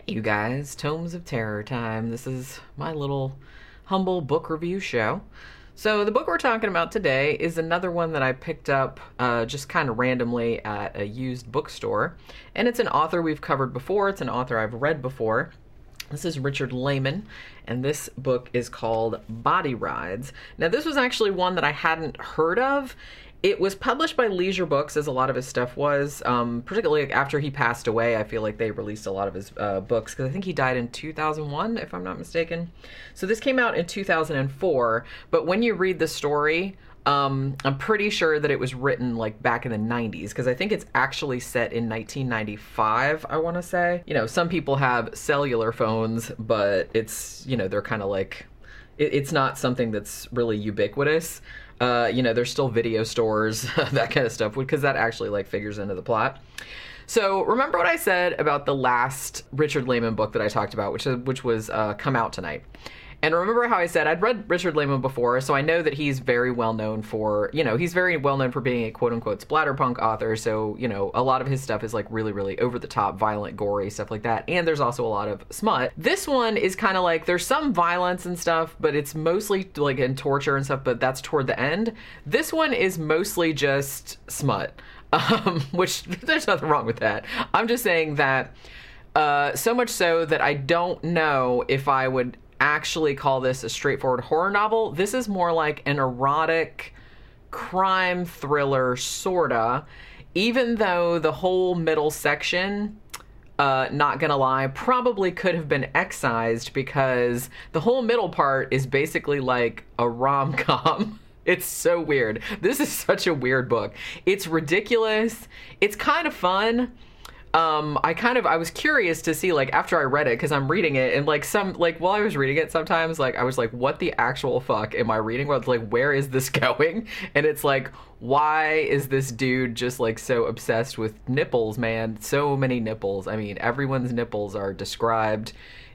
You guys, Tomes of Terror time. This is my little humble book review show. So the book we're talking about today is another one that I picked up just kind of randomly at a used bookstore. And it's an author we've covered before. It's an author I've read before. This is Richard Laymon, and this book is called Body Rides. Now, this was actually one that I hadn't heard of. It was published by Leisure Books, as a lot of his stuff was, particularly after he passed away. I feel like they released a lot of his books, because I think he died in 2001, if I'm not mistaken. So this came out in 2004, but when you read the story, I'm pretty sure that it was written like back in the 90s, because I think it's actually set in 1995, I want to say. You know, some people have cellular phones, but it's, you know, they're kind of like, it's not something that's really ubiquitous. There's still video stores, that kind of stuff, because that actually like figures into the plot. So remember what I said about the last Richard Laymon book that I talked about, which was Come Out Tonight. And remember how I said I'd read Richard Laymon before, so I know that he's very well known for, he's very well known for being a quote-unquote splatterpunk author, so, a lot of his stuff is like really, really over-the-top, violent, gory, stuff like that, and there's also a lot of smut. This one is kind of like, there's some violence and stuff, but it's mostly like in torture and stuff, but that's toward the end. This one is mostly just smut, which there's nothing wrong with that. I'm just saying that, so much so that I don't know if I would actually call this a straightforward horror novel. This is more like an erotic crime thriller, sorta, even though the whole middle section, not gonna lie, probably could have been excised, because the whole middle part is basically like a rom-com. It's so weird. This is such a weird book. It's ridiculous. It's kind of fun. I was curious to see, like, after I read it, because I'm reading it, and while I was reading it, sometimes, like, I was like, what the actual fuck am I reading? Where is this going? And it's like, why is this dude just, like, so obsessed with nipples, man? So many nipples. I mean, everyone's nipples are described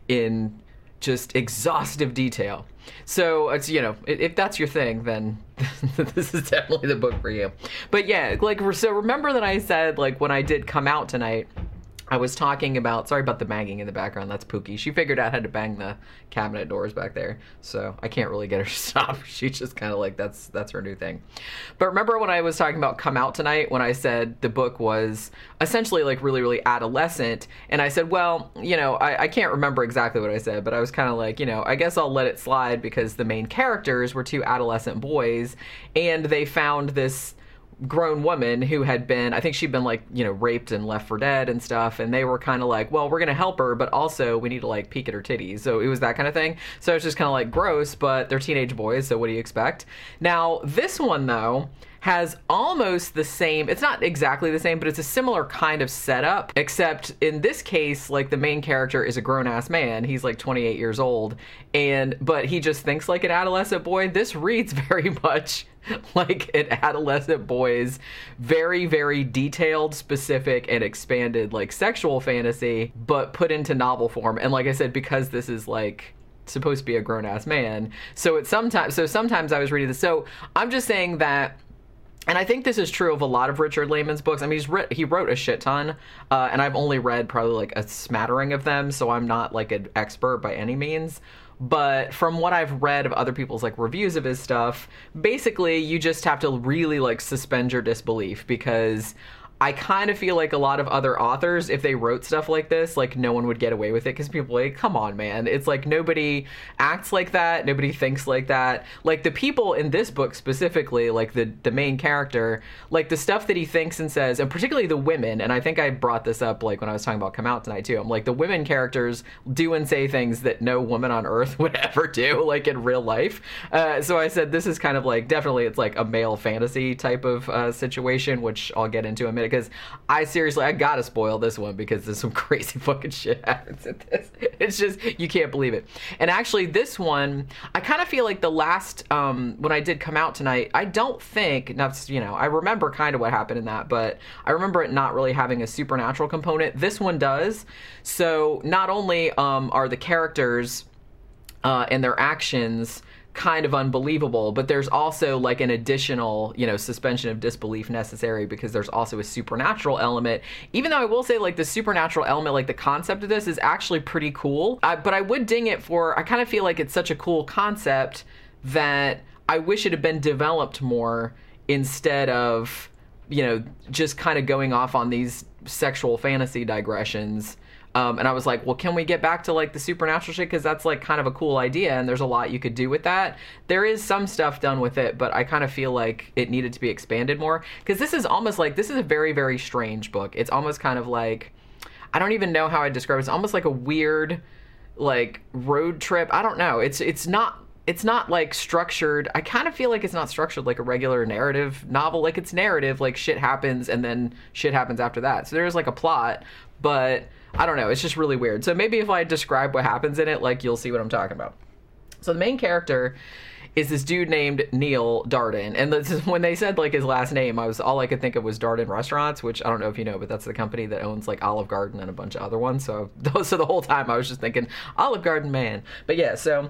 in just exhaustive detail. So it's, if that's your thing, then this is definitely the book for you. But yeah, so remember that I said, when I did Come Out Tonight, I was talking about, sorry about the banging in the background, that's Pookie. She figured out how to bang the cabinet doors back there, so I can't really get her to stop. She's just kind of like, that's her new thing. But remember when I was talking about Come Out Tonight, when I said the book was essentially really, really adolescent, and I said, well, I can't remember exactly what I said, but I was kind of like, I guess I'll let it slide, because the main characters were two adolescent boys, and they found this grown woman who had been, I think she'd been raped and left for dead and stuff, and they were kind of like, well, we're gonna help her, but also we need to peek at her titties. So it was that kind of thing. So it's just kind of gross, but they're teenage boys, so what do you expect? Now this one though has almost the same, it's not exactly the same, but it's a similar kind of setup, except in this case, the main character is a grown-ass man. He's 28 years old, but he just thinks like an adolescent boy. This reads very much like an adolescent boy's very, very detailed, specific, and expanded sexual fantasy, but put into novel form. And like I said, because this is supposed to be a grown-ass man, so sometimes I was reading this. So I'm just saying that, and I think this is true of a lot of Richard Laymon's books. I mean, he wrote a shit ton, and I've only read probably a smattering of them, so I'm not an expert by any means. But from what I've read of other people's reviews of his stuff, basically you just have to really suspend your disbelief, because I kind of feel like a lot of other authors, if they wrote stuff like this, no one would get away with it, because people are come on, man. It's nobody acts like that. Nobody thinks like that. The people in this book specifically, the main character, the stuff that he thinks and says, and particularly the women, and I think I brought this up when I was talking about Come Out Tonight too. I'm the women characters do and say things that no woman on earth would ever do, in real life. So I said this is kind of definitely it's a male fantasy type of situation, which I'll get into in a minute. Because I gotta spoil this one, because there's some crazy fucking shit happens in this. It's just, you can't believe it. And actually this one, I kind of feel like the last, when I did Come Out Tonight, I don't think, I remember kind of what happened in that, but I remember it not really having a supernatural component. This one does. So not only are the characters and their actions kind of unbelievable, but there's also like an additional, you know, suspension of disbelief necessary because there's also a supernatural element. Even though I will say like the supernatural element, like the concept of this is actually pretty cool. But I would ding it for, I kind of feel like it's such a cool concept that I wish it had been developed more instead of, you know, just kind of going off on these sexual fantasy digressions. And I was like, well, can we get back to like the supernatural shit? Because that's like kind of a cool idea, and there's a lot you could do with that. There is some stuff done with it, but I kind of feel like it needed to be expanded more. Because this is almost like, this is a very, very strange book. It's almost kind of like, I don't even know how I describe it. It's almost like a weird, like, road trip. I don't know. It's not like structured. I kind of feel like it's not structured like a regular narrative novel. Like, it's narrative, like shit happens and then shit happens after that. So there's like a plot, but I don't know. It's just really weird. So maybe if I describe what happens in it, like, you'll see what I'm talking about. So the main character is this dude named Neil Darden. And this is, when they said like his last name, all I could think of was Darden Restaurants, which I don't know if you know, but that's the company that owns like Olive Garden and a bunch of other ones. So the whole time I was just thinking Olive Garden man. But yeah, so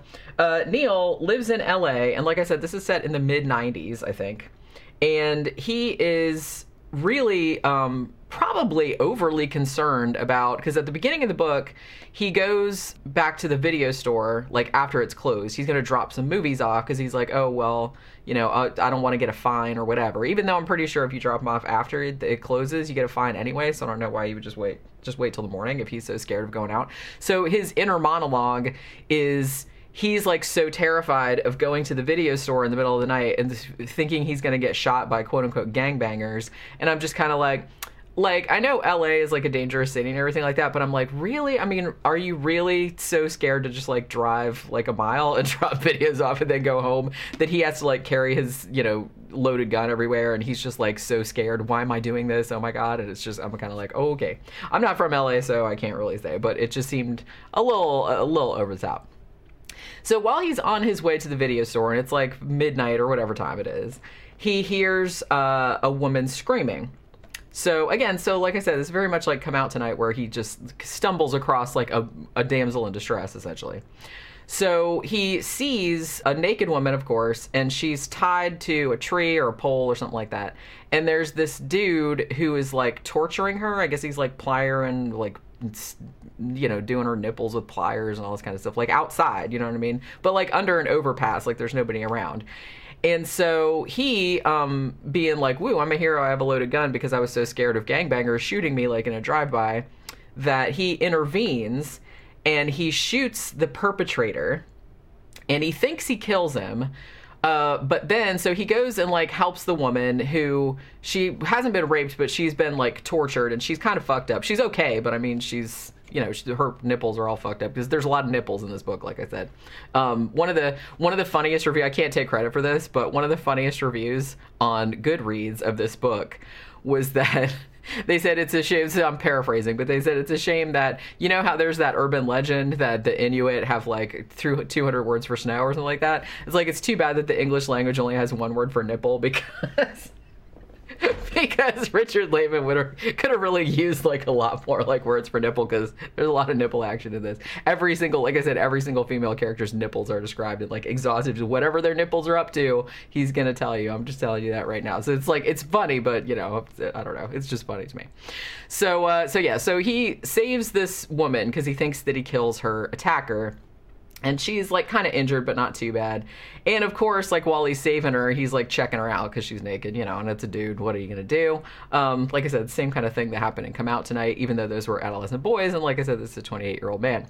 Neil lives in LA, and like I said, this is set in the mid 90s, I think. And he is really probably overly concerned about, because at the beginning of the book, he goes back to the video store, like after it's closed. He's going to drop some movies off because he's like, oh, well, you know, I don't want to get a fine or whatever. Even though I'm pretty sure if you drop them off after it closes, you get a fine anyway. So I don't know why you would just wait till the morning if he's so scared of going out. So his inner monologue is, he's like so terrified of going to the video store in the middle of the night and thinking he's going to get shot by quote unquote gangbangers. And I'm just kind of like, I know LA is like a dangerous city and everything like that, but I'm like, really? I mean, are you really so scared to just like drive like a mile and drop videos off and then go home that he has to like carry his, you know, loaded gun everywhere, and he's just like so scared? Why am I doing this? Oh my God. And it's just, I'm kind of like, oh, okay. I'm not from LA, so I can't really say, but it just seemed a little over the top. So while he's on his way to the video store, and it's like midnight or whatever time it is, he hears a woman screaming. So again, like I said, it's very much like Come Out Tonight, where he just stumbles across like a damsel in distress, essentially. So he sees a naked woman, of course, and she's tied to a tree or a pole or something like that. And there's this dude who is like torturing her. I guess he's like pliering, like, you know, doing her nipples with pliers and all this kind of stuff, like outside, you know what I mean? But like under an overpass, like there's nobody around. And so he, being like, woo, I'm a hero, I have a loaded gun, because I was so scared of gangbangers shooting me like in a drive-by, that he intervenes and he shoots the perpetrator, and he thinks he kills him. But then, so he goes and like helps the woman who, she hasn't been raped, but she's been like tortured, and she's kind of fucked up. She's okay, but I mean, she's, you know, her nipples are all fucked up because there's a lot of nipples in this book, like I said. One of the funniest reviews, I can't take credit for this, but one of the funniest reviews on Goodreads of this book was that they said it's a shame, so I'm paraphrasing, but they said it's a shame that, you know how there's that urban legend that the Inuit have like 200 words for snow or something like that? It's like, it's too bad that the English language only has one word for nipple, because Richard Laban could have really used like a lot more like words for nipple, because there's a lot of nipple action in this. Every single female character's nipples are described in like exhaustive, whatever their nipples are up to, he's gonna tell you. I'm just telling you that right now. So it's like, it's funny, but you know, I don't know, it's just funny to me. So he saves this woman because he thinks that he kills her attacker. And she's like kind of injured, but not too bad. And of course, like while he's saving her, he's like checking her out because she's naked, you know, and it's a dude. What are you going to do? Like I said, same kind of thing that happened in Come Out Tonight, even though those were adolescent boys. And like I said, this is a 28-year-old man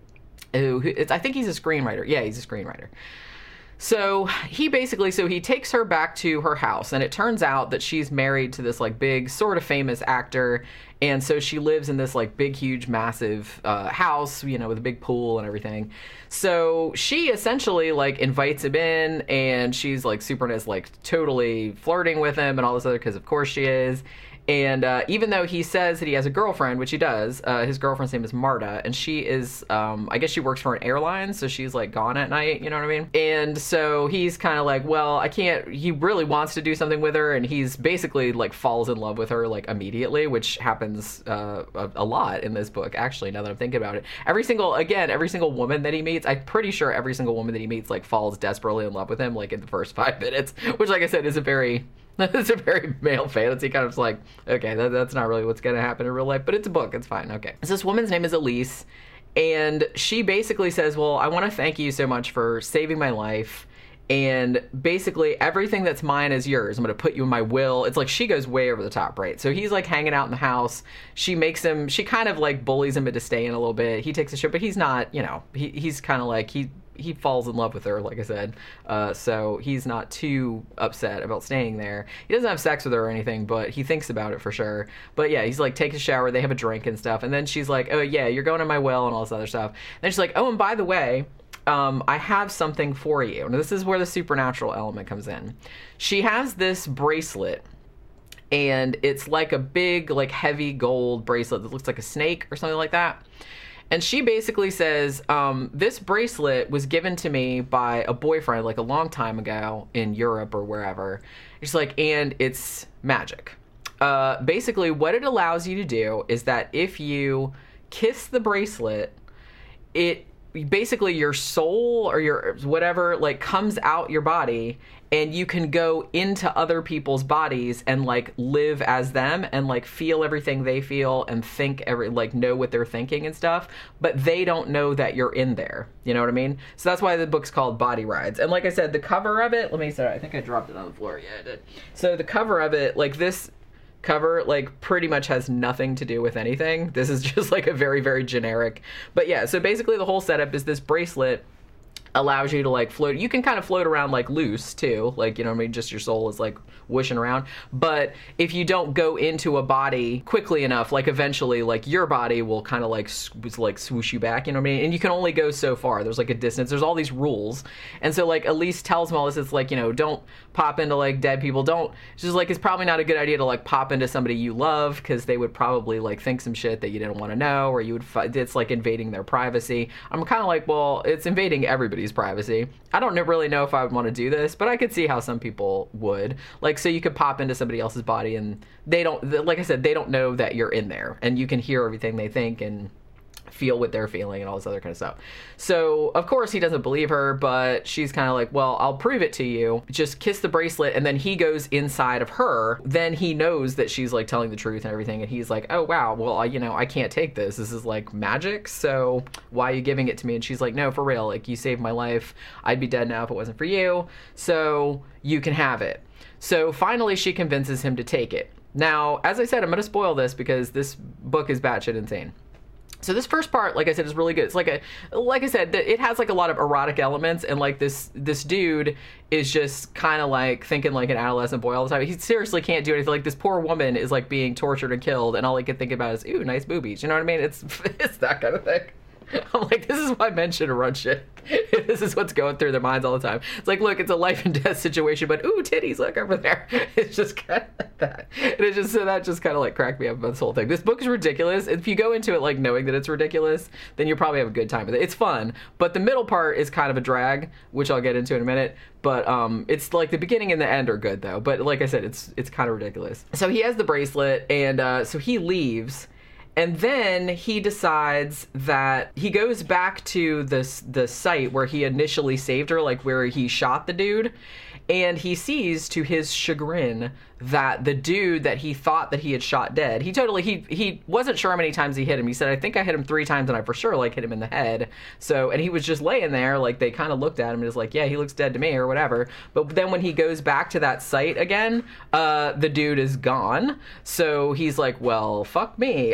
I think he's a screenwriter. Yeah, he's a screenwriter. So he takes her back to her house, and it turns out that she's married to this like big sort of famous actor. And so she lives in this like big, huge, massive house, you know, with a big pool and everything. So she essentially like invites him in, and she's like super nice, like totally flirting with him and all this other, because of course she is. And even though he says that he has a girlfriend, which he does, his girlfriend's name is Marta, and she is, I guess she works for an airline, so she's like gone at night, you know what I mean? And so he's kind of like, well, I can't, he really wants to do something with her, and he's basically like falls in love with her like immediately, which happens a lot in this book, actually, now that I'm thinking about it. Every single woman that he meets, I'm pretty sure every single woman that he meets like falls desperately in love with him like in the first 5 minutes, which, like I said, is a very it's a very male fantasy, kind of like, okay, that's not really what's gonna happen in real life, but it's a book, it's fine, okay. So this woman's name is Elise, and she basically says, well, I want to thank you so much for saving my life, and basically everything that's mine is yours. I'm going to put you in my will. It's like she goes way over the top, right? So he's like hanging out in the house. She kind of like bullies him into staying a little bit. He takes a shit, but he's not, he's kind of like, he falls in love with her, like I said. So he's not too upset about staying there. He doesn't have sex with her or anything, but he thinks about it for sure. But yeah, he's like, takes a shower, they have a drink and stuff. And then she's like, oh yeah, you're going to my well and all this other stuff. And then she's like, oh, and by the way, I have something for you. And this is where the supernatural element comes in. She has this bracelet, and it's like a big, like heavy gold bracelet that looks like a snake or something like that. And she basically says, this bracelet was given to me by a boyfriend like a long time ago in Europe or wherever. She's like, and it's magic. Basically, what it allows you to do is that if you kiss the bracelet, it basically your soul or your whatever like comes out your body, and you can go into other people's bodies and like live as them and like feel everything they feel and think know what they're thinking and stuff, but they don't know that you're in there. You know what I mean? So that's why the book's called Body Rides. And like I said, the cover of it, I think I dropped it on the floor. Yeah, I did. So the cover of it, like this cover, like pretty much has nothing to do with anything. This is just like a very, very generic, but yeah, so basically the whole setup is this bracelet allows you to like float. You can kind of float around like loose too, like, you know what I mean, just your soul is like whooshing around. But if you don't go into a body quickly enough, like eventually like your body will kind of like swoosh you back, you know what I mean? And you can only go so far. There's like a distance, there's all these rules. And so like Elise tells him all this. It's like, don't pop into like dead people. She's like, it's probably not a good idea to like pop into somebody you love, because they would probably like think some shit that you didn't want to know, or you would it's like invading their privacy. I'm kind of like, well, it's invading everybody's privacy. I don't really know if I would want to do this, but I could see how some people would. Like, so you could pop into somebody else's body and they don't, like I said, they don't know that you're in there, and you can hear everything they think and feel what they're feeling and all this other kind of stuff. So of course he doesn't believe her, but she's kind of like, well, I'll prove it to you. Just kiss the bracelet. And then he goes inside of her. Then he knows that she's like telling the truth and everything. And he's like, oh wow, well, I can't take this. This is like magic. So why are you giving it to me? And she's like, no, for real. Like, you saved my life. I'd be dead now if it wasn't for you. So you can have it. So finally she convinces him to take it. Now, as I said, I'm going to spoil this because this book is batshit insane. So this first part, like I said, is really good. It's like I said, it has like a lot of erotic elements, and like this dude is just kind of like thinking like an adolescent boy all the time. He seriously can't do anything. Like, this poor woman is like being tortured and killed, and all he can think about is, ooh, nice boobies. You know what I mean? It's that kind of thing. I'm like, this is why men should run shit. This is what's going through their minds all the time. It's like, look, it's a life and death situation, but ooh, titties, look over there. It's just kind of like that. And it's just, so that just kind of like cracked me up about this whole thing. This book is ridiculous. If you go into it like knowing that it's ridiculous, then you'll probably have a good time with it. It's fun, but the middle part is kind of a drag, which I'll get into in a minute. But it's like the beginning and the end are good though. But like I said, it's kind of ridiculous. So he has the bracelet, and so he leaves. And then he decides that he goes back to the site where he initially saved her, like where he shot the dude. And he sees, to his chagrin, that the dude that he thought that he had shot dead, he wasn't sure how many times he hit him. He said, I think I hit him 3 times, and I for sure like hit him in the head. So, and he was just laying there, like they kind of looked at him and was like, yeah, he looks dead to me or whatever. But then when he goes back to that site again, the dude is gone. So he's like, well, fuck me.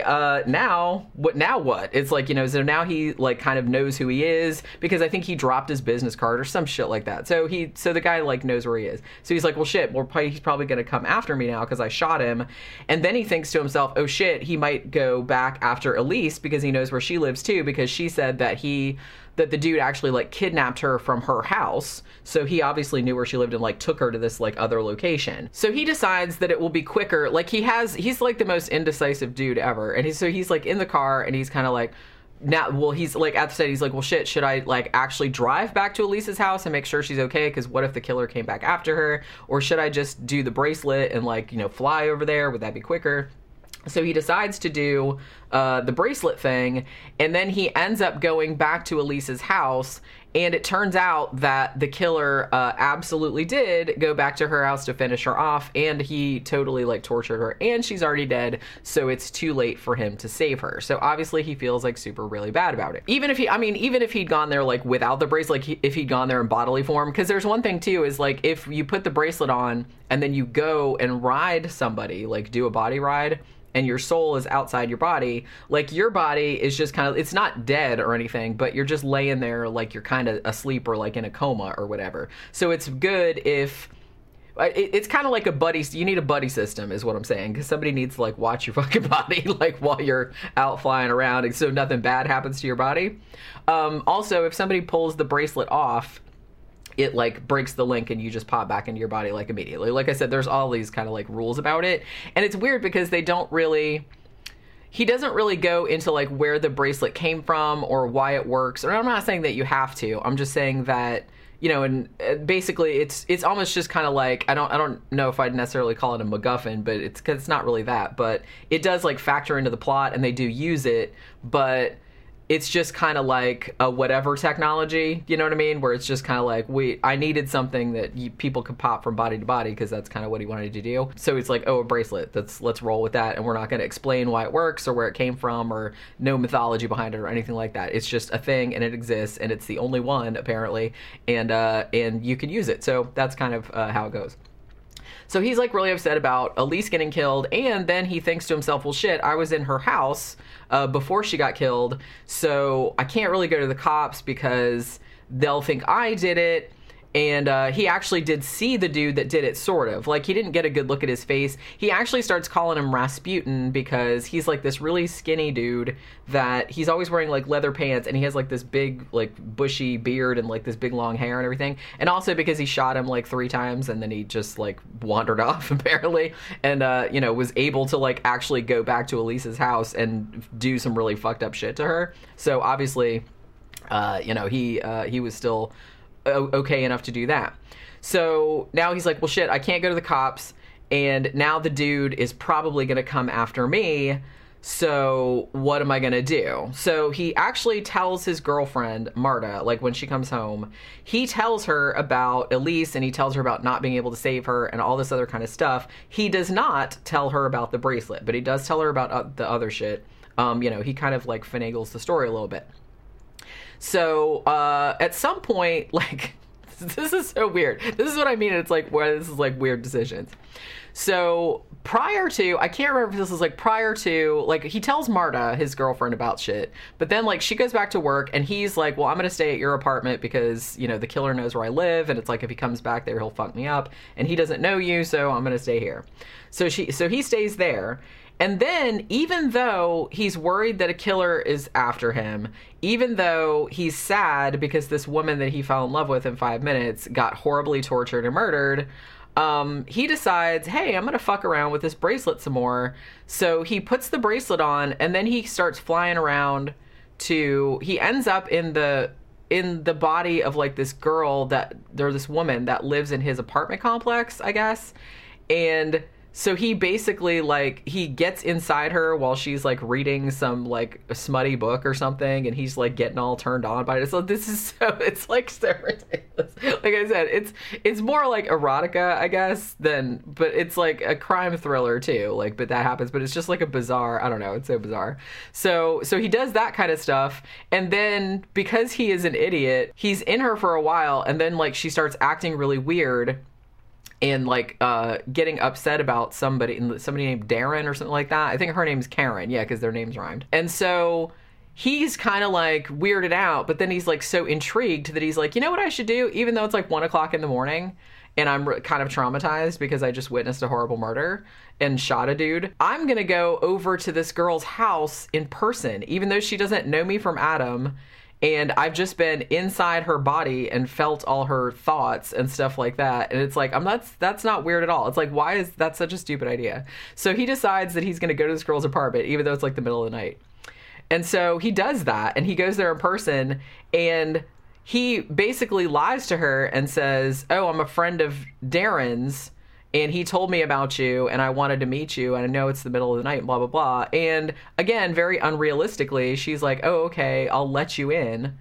Now what? It's like, so now he like kind of knows who he is, because I think he dropped his business card or some shit like that. So the guy like knows where he is. So he's like, well, shit, he's probably going to come after me now because I shot him. And then he thinks to himself, oh shit, he might go back after Elise because he knows where she lives too, because she said that the dude actually like kidnapped her from her house. So he obviously knew where she lived and like took her to this like other location. So he decides that it will be quicker. Like he's like the most indecisive dude ever. And he's like in the car and he's kind of like, now, well, he's like, at the state, he's like, well, shit, should I like actually drive back to Elise's house and make sure she's okay? Because what if the killer came back after her? Or should I just do the bracelet and like, fly over there? Would that be quicker? So he decides to do the bracelet thing, and then he ends up going back to Elise's house, and it turns out that the killer absolutely did go back to her house to finish her off, and he totally like tortured her, and she's already dead, so it's too late for him to save her. So obviously he feels like super really bad about it. Even if he'd gone there like without the bracelet, like if he'd gone there in bodily form, because there's one thing too, is like if you put the bracelet on and then you go and ride somebody, like do a body ride, and your soul is outside your body, like your body is just kind of, it's not dead or anything, but you're just laying there like you're kind of asleep or like in a coma or whatever. So it's good if, it's kind of like a buddy, you need a buddy system is what I'm saying, because somebody needs to like watch your fucking body like while you're out flying around, and so nothing bad happens to your body. Also, if somebody pulls the bracelet off, it like breaks the link and you just pop back into your body like immediately. Like I said, there's all these kind of like rules about it, and it's weird because he doesn't really go into like where the bracelet came from or why it works. Or I'm not saying that you have to, I'm just saying that, and basically it's almost just kind of like, I don't know if I'd necessarily call it a MacGuffin, but it's because it's not really that, but it does like factor into the plot, and they do use it, but it's just kind of like a whatever technology, you know what I mean? Where it's just kind of like, I needed something that people could pop from body to body, because that's kind of what he wanted to do. So it's like, oh, a bracelet, let's roll with that. And we're not going to explain why it works or where it came from or no mythology behind it or anything like that. It's just a thing, and it exists, and it's the only one apparently, and you can use it. So that's kind of how it goes. So he's like really upset about Elise getting killed, and then he thinks to himself, well, shit, I was in her house before she got killed, so I can't really go to the cops because they'll think I did it. And he actually did see the dude that did it, sort of. Like, he didn't get a good look at his face. He actually starts calling him Rasputin because he's, like, this really skinny dude that he's always wearing, like, leather pants, and he has, like, this big, like, bushy beard and, like, this big long hair and everything. And also because he shot him, like, 3 times, and then he just, like, wandered off, apparently, and, was able to, like, actually go back to Elise's house and do some really fucked up shit to her. So, obviously, he was still okay enough to do that. So now he's like, well, shit, I can't go to the cops, and now the dude is probably going to come after me, so what am I going to do? So he actually tells his girlfriend, Marta, like when she comes home, he tells her about Elise, and he tells her about not being able to save her and all this other kind of stuff. He does not tell her about the bracelet, but he does tell her about the other shit. He kind of like finagles the story a little bit. So, at some point, like, this is so weird. This is what I mean. It's like, where this is like weird decisions. So prior to, I can't remember if this is like prior to, like, he tells Marta, his girlfriend, about shit, but then like she goes back to work, and he's like, well, I'm going to stay at your apartment because, the killer knows where I live. And it's like, if he comes back there, he'll fuck me up, and he doesn't know you. So I'm going to stay here. So he stays there. And then, even though he's worried that a killer is after him, even though he's sad because this woman that he fell in love with in 5 minutes got horribly tortured and murdered, he decides, hey, I'm going to fuck around with this bracelet some more. So he puts the bracelet on, and then he starts flying around he ends up in the body of like this girl this woman that lives in his apartment complex, I guess. And so he basically, like, he gets inside her while she's, like, reading some, like, a smutty book or something, and he's, like, getting all turned on by it. So it's, like, so ridiculous. Like I said, it's more like erotica, I guess, but it's, like, a crime thriller, too. Like, but that happens, but it's just, like, a bizarre, I don't know, it's so bizarre. So he does that kind of stuff, and then, because he is an idiot, he's in her for a while, and then, like, she starts acting really weird, and like getting upset about somebody named Darren or something like that. I think her name's Karen, yeah, because their names rhymed. And so he's kind of like weirded out, but then he's like so intrigued that he's like, you know what I should do? Even though it's like 1 o'clock in the morning and I'm kind of traumatized because I just witnessed a horrible murder and shot a dude, I'm gonna go over to this girl's house in person, even though she doesn't know me from Adam. And I've just been inside her body and felt all her thoughts and stuff like that. And it's like, that's not weird at all. It's like, why is that such a stupid idea? So he decides that he's going to go to this girl's apartment, even though it's like the middle of the night. And so he does that, and he goes there in person, and he basically lies to her and says, oh, I'm a friend of Darren's, and he told me about you, and I wanted to meet you, and I know it's the middle of the night, and blah, blah, blah. And again, very unrealistically, she's like, oh, okay, I'll let you in.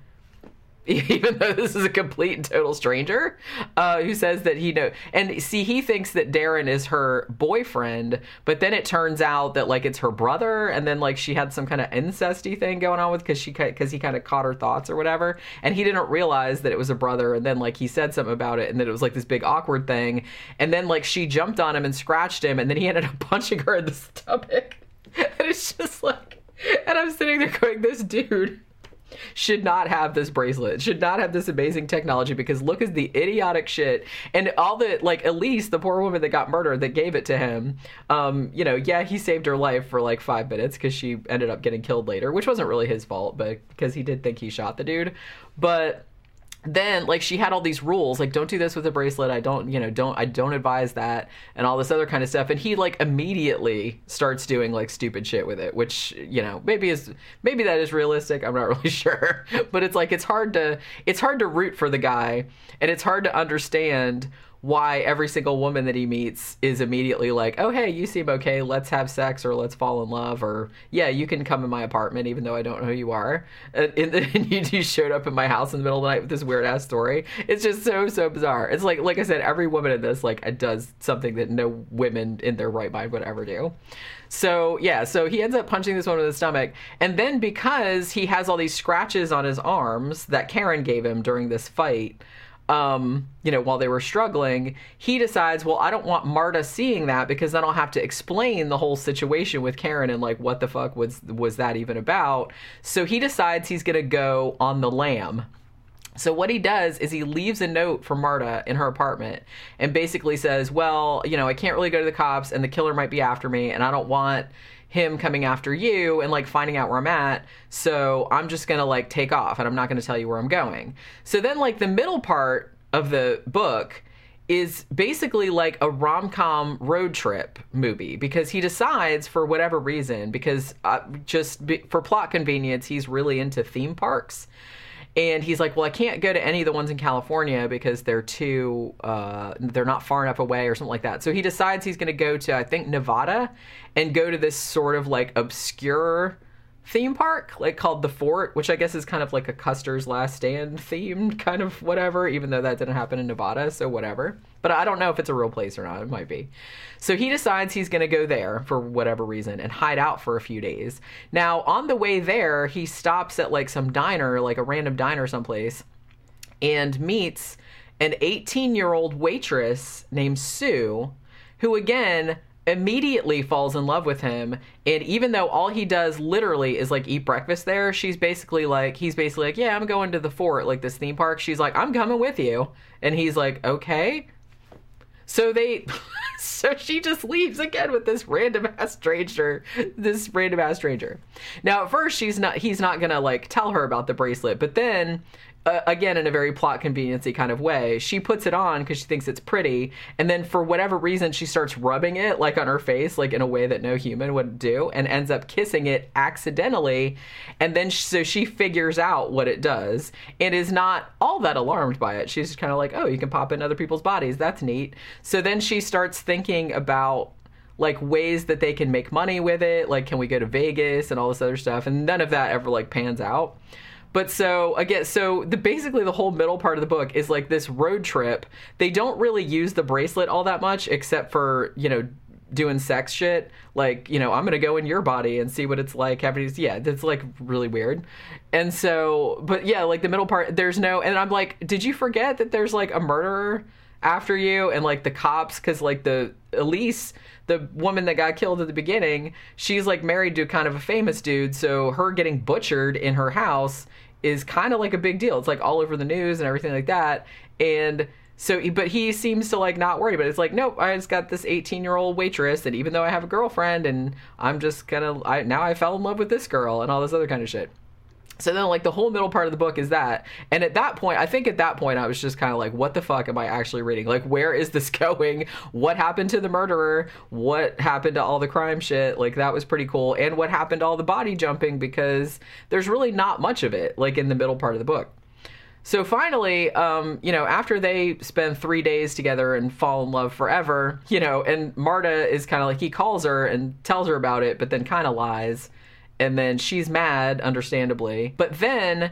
Even though this is a complete and total stranger who says that he knows. And see, he thinks that Darren is her boyfriend, but then it turns out that, like, it's her brother, and then, like, she had some kind of incesty thing going on with because he kind of caught her thoughts or whatever, and he didn't realize that it was a brother, and then, like, he said something about it, and then it was, like, this big awkward thing, and then, like, she jumped on him and scratched him, and then he ended up punching her in the stomach, and it's just, like, and I'm sitting there going, this dude should not have this bracelet, should not have this amazing technology, because look at the idiotic shit and all the, like, Elise, the poor woman that got murdered, that gave it to him, you know, yeah, he saved her life for like 5 minutes because she ended up getting killed later, which wasn't really his fault, but because he did think he shot the dude. But then, like, she had all these rules, like, don't do this with a bracelet, I don't advise that, and all this other kind of stuff, and he, like, immediately starts doing, like, stupid shit with it, which, you know, maybe that is realistic, I'm not really sure, but it's like, it's hard to root for the guy, and it's hard to understand why every single woman that he meets is immediately like, oh, hey, you seem okay, let's have sex, or let's fall in love, or, yeah, you can come in my apartment even though I don't know who you are, and you showed up in my house in the middle of the night with this weird-ass story. It's just so bizarre. It's like I said, every woman in this, like, does something that no women in their right mind would ever do. So, yeah, so he ends up punching this woman in the stomach, and then because he has all these scratches on his arms that Karen gave him during this fight, you know, while they were struggling, he decides, well, I don't want Marta seeing that, because then I'll have to explain the whole situation with Karen and, like, what the fuck was that even about? So he decides he's gonna go on the lam. So what he does is he leaves a note for Marta in her apartment and basically says, well, you know, I can't really go to the cops, and the killer might be after me, and I don't want him coming after you and, like, finding out where I'm at, so I'm just gonna, like, take off, and I'm not gonna tell you where I'm going. So then, like, the middle part of the book is basically like a rom-com road trip movie, because he decides, for whatever reason, because for plot convenience, he's really into theme parks. And he's like, well, I can't go to any of the ones in California because they're not far enough away or something like that. So he decides he's going to go to, I think, Nevada, and go to this sort of, like, obscure theme park, like, called the Fort, which I guess is kind of like a Custer's Last Stand themed kind of whatever, even though that didn't happen in Nevada, so whatever. But I don't know if it's a real place or not. It might be. So he decides he's going to go there for whatever reason and hide out for a few days. Now, on the way there, he stops at, like, some diner, like a random diner someplace, and meets an 18-year-old waitress named Sue, who, again, immediately falls in love with him. And even though all he does literally is, like, eat breakfast there, he's basically like, yeah, I'm going to the Fort, like, this theme park. She's like, I'm coming with you. And he's like, okay. So so she just leaves again with this random ass stranger. Now, at first, he's not gonna, like, tell her about the bracelet, but then, again, in a very plot conveniency kind of way, she puts it on because she thinks it's pretty, and then for whatever reason, she starts rubbing it, like, on her face, like, in a way that no human would do, and ends up kissing it accidentally, and then so she figures out what it does, and is not all that alarmed by it. She's just kind of like, oh, you can pop in other people's bodies, that's neat. So then she starts thinking about, like, ways that they can make money with it, like, can we go to Vegas and all this other stuff, and none of that ever, like, pans out. But so, again, basically the whole middle part of the book is, like, this road trip. They don't really use the bracelet all that much, except for, you know, doing sex shit. Like, you know, I'm going to go in your body and see what it's like having these, yeah, that's, like, really weird. And so, but yeah, like, the middle part, there's no, and I'm like, did you forget that there's, like, a murderer after you? And, like, the cops, because, like, Elise, the woman that got killed at the beginning, she's, like, married to kind of a famous dude, so her getting butchered in her house is kind of like a big deal. It's, like, all over the news and everything like that. And so, but he seems to, like, not worry, but it's like, nope, I just got this 18-year-old waitress, and even though I have a girlfriend, and I'm just now I fell in love with this girl and all this other kind of shit. So then, like, the whole middle part of the book is that. And at that point, I think at that point, I was just kind of like, what the fuck am I actually reading? Like, where is this going? What happened to the murderer? What happened to all the crime shit? Like, that was pretty cool. And what happened to all the body jumping? Because there's really not much of it, like, in the middle part of the book. So finally, you know, after they spend 3 days together and fall in love forever, you know, and Marta is kind of like, he calls her and tells her about it, but then kind of lies. And then she's mad, understandably. But then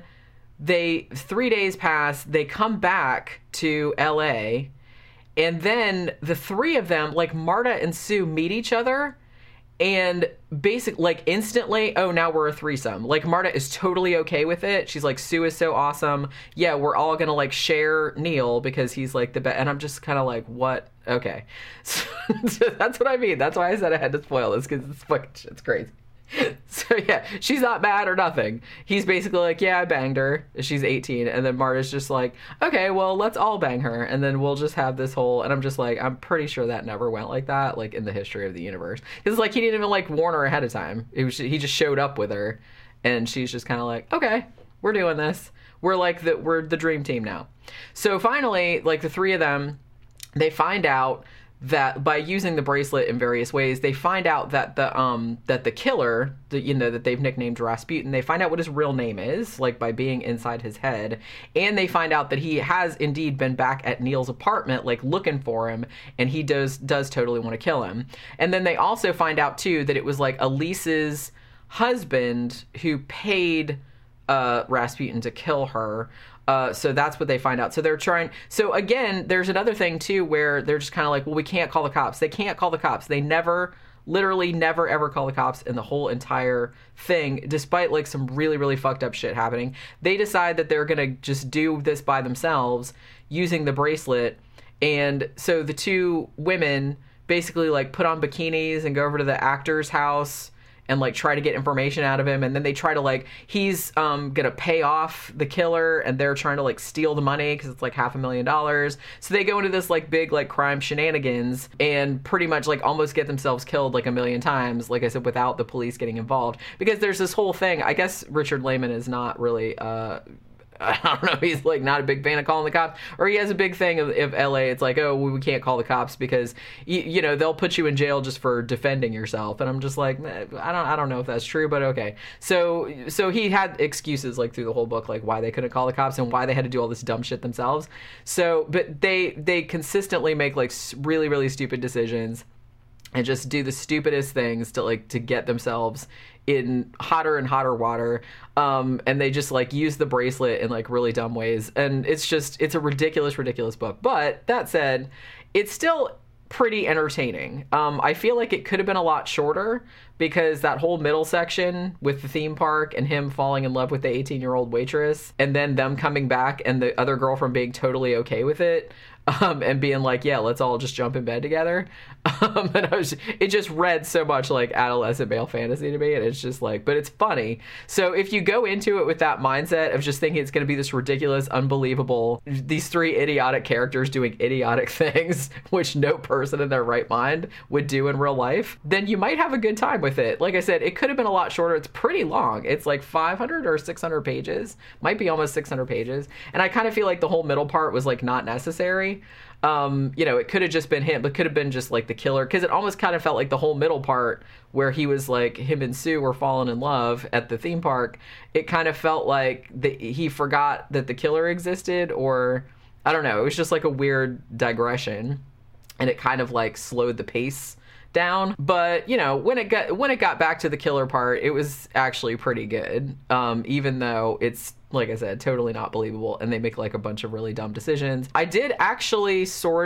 3 days pass, they come back to LA, and then the three of them, like Marta and Sue, meet each other, and basically, like, instantly, oh, now we're a threesome. Like, Marta is totally okay with it. She's like, Sue is so awesome. Yeah, we're all gonna, like, share Neil because he's, like, the best. And I'm just kind of like, what? Okay. So that's what I mean. That's why I said I had to spoil this, because it's fucking shit's crazy. So yeah, she's not mad or nothing. He's basically like, yeah, I banged her. She's 18. And then Marta's just like, okay, well, let's all bang her. And then we'll just have this whole, and I'm just like, I'm pretty sure that never went like that, like, in the history of the universe. Because, like, he didn't even, like, warn her ahead of time. He just showed up with her, and she's just kind of like, okay, we're doing this. We're the dream team now. So finally, like, the three of them, they find out that by using the bracelet in various ways, they find out that the killer, you know, that they've nicknamed Rasputin, they find out what his real name is, like, by being inside his head. And they find out that he has indeed been back at Neil's apartment, like, looking for him, and he does totally want to kill him. And then they also find out, too, that it was, like, Elise's husband who paid Rasputin to kill her. So that's what they find out. So they're trying. So again, there's another thing too where they're just kind of like, well, we can't call the cops. They can't call the cops. They literally never ever call the cops in the whole entire thing, despite, like, some really, really fucked up shit happening. They decide that they're gonna just do this by themselves using the bracelet. And so the two women basically, like, put on bikinis and go over to the actor's house and, like, try to get information out of him. And then they try to, like, he's gonna pay off the killer, and they're trying to, like, steal the money because it's like $500,000. So they go into this, like, big, like, crime shenanigans and pretty much, like, almost get themselves killed, like, 1,000,000 times, like I said, without the police getting involved. Because there's this whole thing. I guess Richard Lehman is not really I don't know, he's, like, not a big fan of calling the cops, or he has a big thing of LA. It's like, oh, we can't call the cops because you know, they'll put you in jail just for defending yourself. And I'm just like, I don't know if that's true, but okay. So he had excuses, like, through the whole book, like, why they couldn't call the cops and why they had to do all this dumb shit themselves. So, but they consistently make, like, really, really stupid decisions and just do the stupidest things to, like, to get themselves in hotter and hotter water. And they just, like, use the bracelet in, like, really dumb ways. And it's a ridiculous, ridiculous book. But that said, it's still pretty entertaining. I feel like it could have been a lot shorter because that whole middle section with the theme park and him falling in love with the 18-year-old waitress and then them coming back and the other girlfriend being totally okay with it, and being like, yeah, let's all just jump in bed together. And it just read so much like adolescent male fantasy to me, and it's just like, but it's funny. So if you go into it with that mindset of just thinking it's going to be this ridiculous, unbelievable, these three idiotic characters doing idiotic things, which no person in their right mind would do in real life, then you might have a good time with it. Like I said, it could have been a lot shorter. It's pretty long. It's like 500 or 600 pages, might be almost 600 pages. And I kind of feel like the whole middle part was, like, not necessary. You know, it could have just been him, but could have been just, like, the killer, because it almost kind of felt like the whole middle part where he was, like, him and Sue were falling in love at the theme park. It kind of felt like he forgot that the killer existed, or I don't know. It was just, like, a weird digression, and it kind of, like, slowed the pace down. But, you know, when it got back to the killer part, it was actually pretty good, even though it's, like I said, totally not believable, and they make, like, a bunch of really dumb decisions. I did actually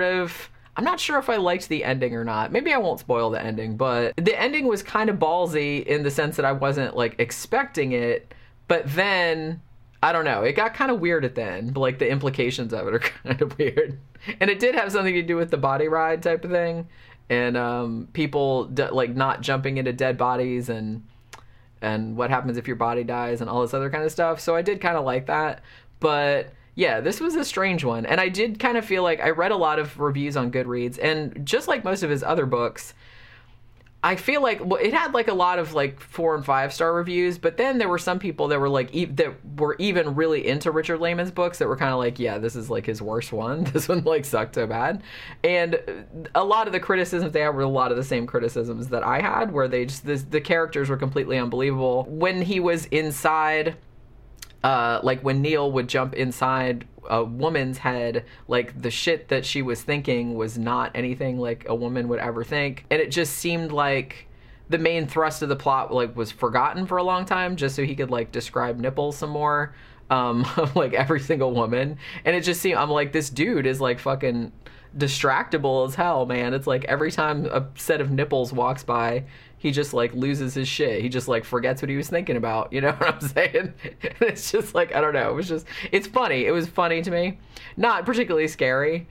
I'm not sure if I liked the ending or not. Maybe I won't spoil the ending, but the ending was kind of ballsy in the sense that I wasn't, like, expecting it, but then, I don't know, it got kind of weird at the end. Like, the implications of it are kind of weird. And it did have something to do with the body ride type of thing, and people, like, not jumping into dead bodies, and what happens if your body dies and all this other kind of stuff. So I did kind of like that. But yeah, this was a strange one. And I did kind of feel like I read a lot of reviews on Goodreads, and just like most of his other books, I feel like, well, it had like a lot of like 4 and 5 star reviews, but then there were some people that were like that were even really into Richard Lehman's books that were kind of like, yeah, this is like his worst one. This one like sucked so bad. And a lot of the criticisms they had were a lot of the same criticisms that I had, where they just the characters were completely unbelievable. When he was inside, like when Neil would jump inside a woman's head, like the shit that she was thinking was not anything like a woman would ever think, and it just seemed like the main thrust of the plot like was forgotten for a long time, just so he could like describe nipples some more, like every single woman. And it just seemed, I'm like, this dude is like fucking distractible as hell, man. It's like every time a set of nipples walks by, he just like loses his shit. He just like forgets what he was thinking about. You know what I'm saying? It's just like, I don't know. It was just, it's funny. It was funny to me. Not particularly scary.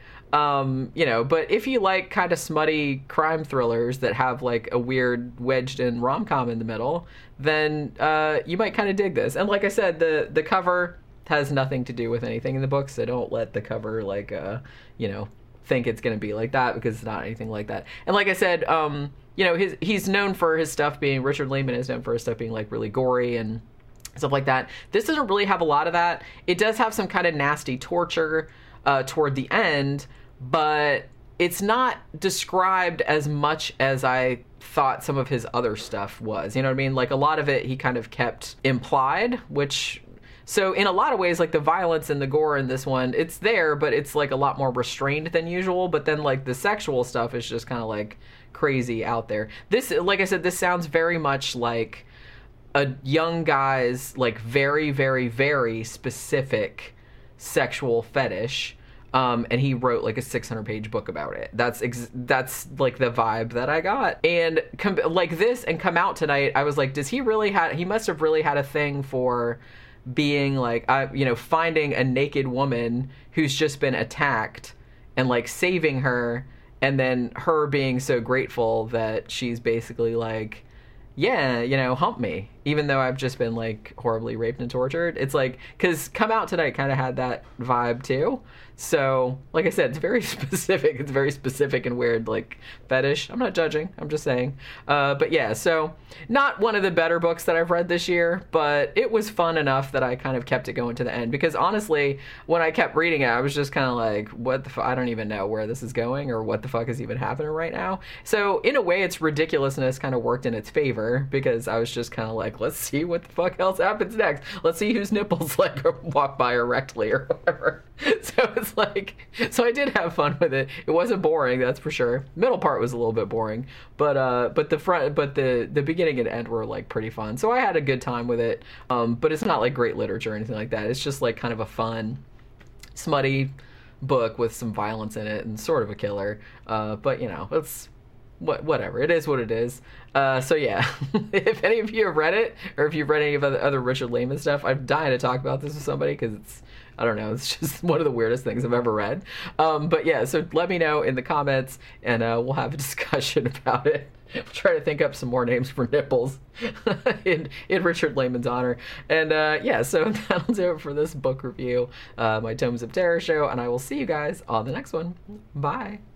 You know, but if you like kind of smutty crime thrillers that have like a weird wedged in rom-com in the middle, then you might kind of dig this. And like I said, the cover has nothing to do with anything in the book, so don't let the cover like you know, think it's going to be like that, because it's not anything like that. And like I said, you know, he's known for his stuff being, Richard Lehman is known for his stuff being like really gory and stuff like that. This doesn't really have a lot of that. It does have some kind of nasty torture toward the end, but it's not described as much as I thought some of his other stuff was. You know what I mean? Like a lot of it he kind of kept implied, which... So in a lot of ways, like the violence and the gore in this one, it's there, but it's like a lot more restrained than usual. But then like the sexual stuff is just kind of like crazy out there. This, like I said, this sounds very much like a young guy's like very, very, very specific sexual fetish. And he wrote like a 600-page book about it. That's like the vibe that I got. And like this and Come Out Tonight, I was like, does he really have, he must have really had a thing for being like, you know, finding a naked woman who's just been attacked and like saving her, and then her being so grateful that she's basically like, yeah, you know, hump me, even though I've just been like horribly raped and tortured. It's like, because Come Out Tonight kind of had that vibe too. So like I said, it's very specific. It's very specific and weird, like fetish. I'm not judging, I'm just saying. But yeah, so not one of the better books that I've read this year, but it was fun enough that I kind of kept it going to the end, because honestly, when I kept reading it, I was just kind of like, what the fuck? I don't even know where this is going or what the fuck is even happening right now. So in a way, its ridiculousness kind of worked in its favor, because I was just kind of like, let's see what the fuck else happens next. Let's see whose nipples like walk by erectly or whatever. So it's like, so I did have fun with it. It wasn't boring, that's for sure. Middle part was a little bit boring, but the beginning and end were like pretty fun. So I had a good time with it. But it's not like great literature or anything like that. It's just like kind of a fun, smutty book with some violence in it and sort of a killer. But you know, it's whatever. It is what it is. So yeah, if any of you have read it, or if you've read any of other Richard Lehman stuff, I'm dying to talk about this with somebody, because it's, I don't know, it's just one of the weirdest things I've ever read. But yeah, so let me know in the comments, and we'll have a discussion about it. We'll try to think up some more names for nipples in Richard Lehman's honor. And yeah, so that'll do it for this book review, my Tomes of Terror show, and I will see you guys on the next one. Bye.